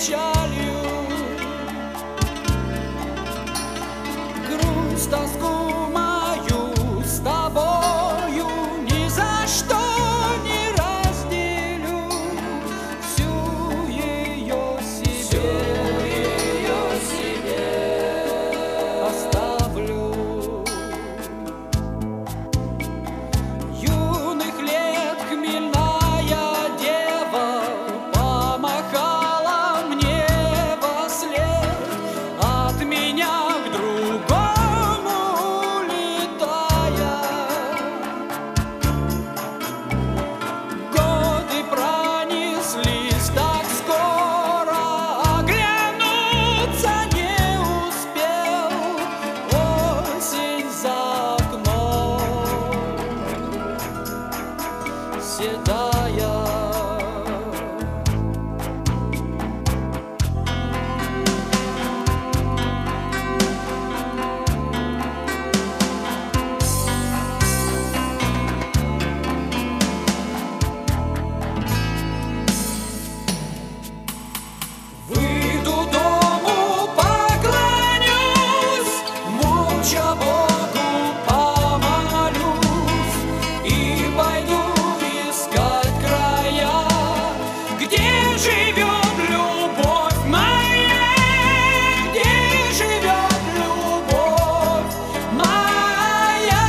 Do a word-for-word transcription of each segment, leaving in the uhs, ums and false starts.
печалью, грусть, тоску мою с тобою ни за что не разделю, всю ее себе, ее себе оставлю. Юных лет хмельная дева помахала мне во след, от меня к другому улетая. Годы пронеслись так скоро, оглянуться не успел, осень за окном седая. Выйду дому, поклонюсь, молча Богу помолюсь и пойду искать края, где живет любовь моя, где живет любовь моя.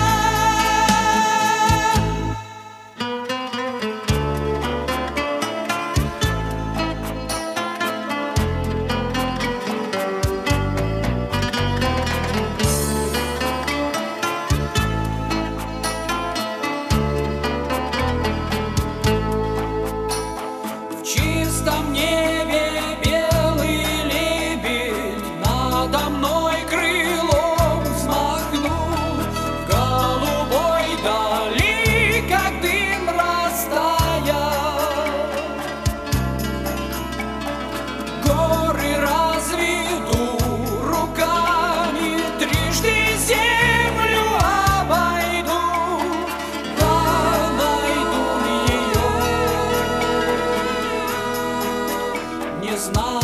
В чистом небе белый лебедь надо мной крылом взмахнул, в голубой дали, как дым растаял. Горы разведу руками, трижды землю обойду, да найду ее. Не знаю.